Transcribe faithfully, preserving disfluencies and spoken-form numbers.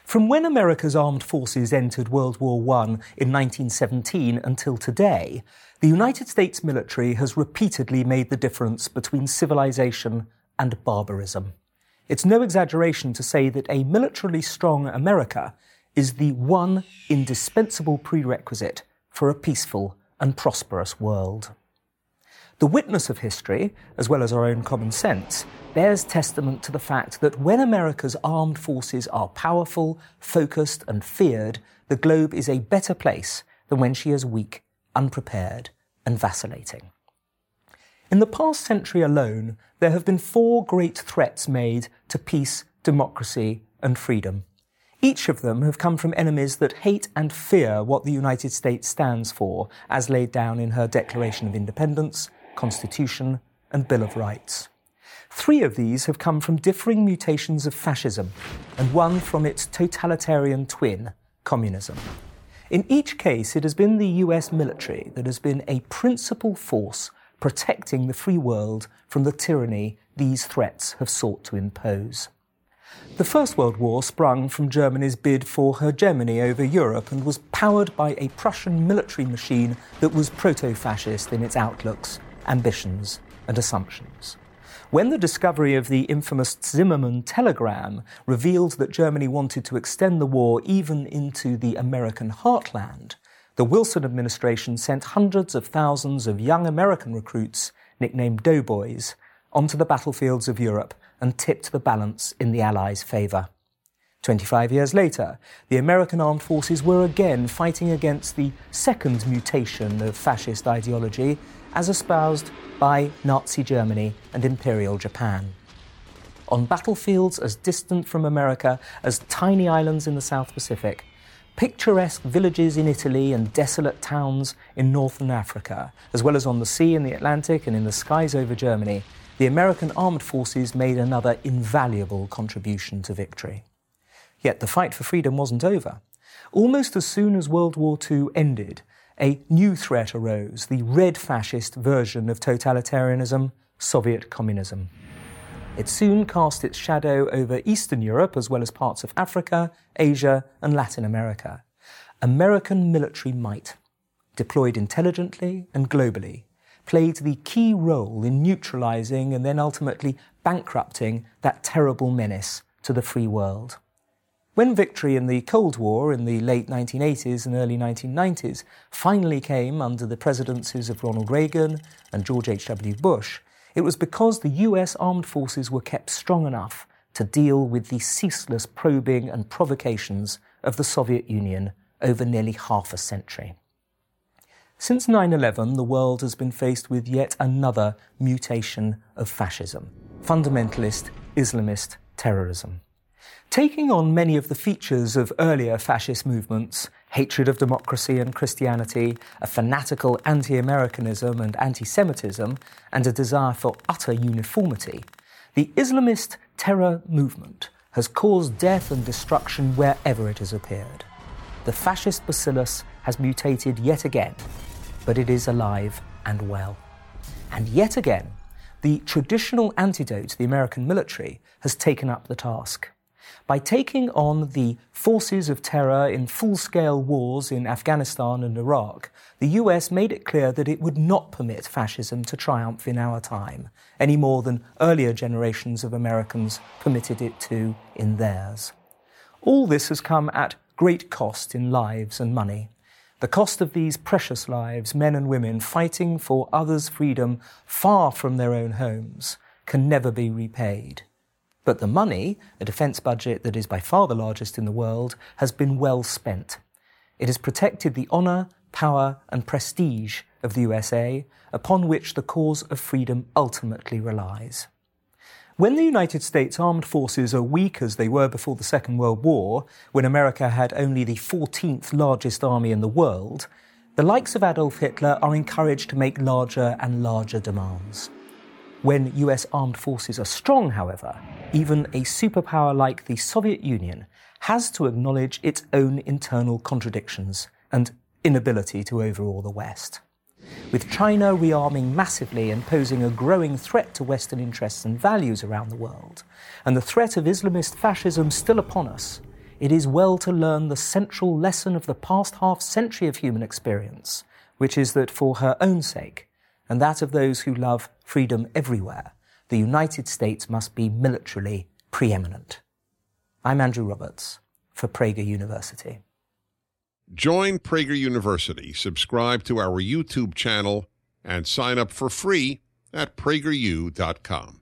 From when America's armed forces entered World War One in nineteen seventeen until today, the United States military has repeatedly made the difference between civilization and barbarism. It's no exaggeration to say that a militarily strong America is the one indispensable prerequisite for a peaceful and prosperous world. The witness of history, as well as our own common sense, bears testament to the fact that when America's armed forces are powerful, focused and feared, the globe is a better place than when she is weak, unprepared and vacillating. In the past century alone, there have been four great threats made to peace, democracy and freedom. Each of them have come from enemies that hate and fear what the United States stands for, as laid down in her Declaration of Independence, Constitution and Bill of Rights. Three of these have come from differing mutations of fascism, and one from its totalitarian twin, communism. In each case, it has been the U S military that has been a principal force protecting the free world from the tyranny these threats have sought to impose. The First World War sprung from Germany's bid for hegemony over Europe and was powered by a Prussian military machine that was proto-fascist in its outlooks, ambitions and assumptions. When the discovery of the infamous Zimmermann telegram revealed that Germany wanted to extend the war even into the American heartland, the Wilson administration sent hundreds of thousands of young American recruits, nicknamed doughboys, onto the battlefields of Europe and tipped the balance in the Allies' favour. Twenty-five years later, the American armed forces were again fighting against the second mutation of fascist ideology as espoused by Nazi Germany and Imperial Japan. On battlefields as distant from America as tiny islands in the South Pacific, picturesque villages in Italy and desolate towns in northern Africa, as well as on the sea in the Atlantic and in the skies over Germany, the American armed forces made another invaluable contribution to victory. Yet the fight for freedom wasn't over. Almost as soon as World War Two ended, a new threat arose, the red fascist version of totalitarianism, Soviet communism. It soon cast its shadow over Eastern Europe as well as parts of Africa, Asia and Latin America. American military might, deployed intelligently and globally, played the key role in neutralizing and then ultimately bankrupting that terrible menace to the free world. When victory in the Cold War in the late nineteen eighties and early nineteen nineties finally came under the presidencies of Ronald Reagan and George H W Bush, it was because the U S armed forces were kept strong enough to deal with the ceaseless probing and provocations of the Soviet Union over nearly half a century. Since nine eleven, the world has been faced with yet another mutation of fascism, fundamentalist Islamist terrorism. Taking on many of the features of earlier fascist movements, hatred of democracy and Christianity, a fanatical anti-Americanism and anti-Semitism, and a desire for utter uniformity, the Islamist terror movement has caused death and destruction wherever it has appeared. The fascist bacillus has mutated yet again, but it is alive and well. And yet again, the traditional antidote to the American military has taken up the task. By taking on the forces of terror in full-scale wars in Afghanistan and Iraq, the U S made it clear that it would not permit fascism to triumph in our time, any more than earlier generations of Americans permitted it to in theirs. All this has come at great cost in lives and money. The cost of these precious lives, men and women fighting for others' freedom far from their own homes, can never be repaid. But the money, a defence budget that is by far the largest in the world, has been well spent. It has protected the honour, power and prestige of the U S A, upon which the cause of freedom ultimately relies. When the United States armed forces are weak as they were before the Second World War, when America had only the fourteenth largest army in the world, the likes of Adolf Hitler are encouraged to make larger and larger demands. When U S armed forces are strong, however, even a superpower like the Soviet Union has to acknowledge its own internal contradictions and inability to overawe the West. With China rearming massively and posing a growing threat to Western interests and values around the world, and the threat of Islamist fascism still upon us, it is well to learn the central lesson of the past half-century of human experience, which is that for her own sake, and that of those who love freedom everywhere, the United States must be militarily preeminent. I'm Andrew Roberts for Prager University. Join Prager University, subscribe to our YouTube channel, and sign up for free at prager u dot com.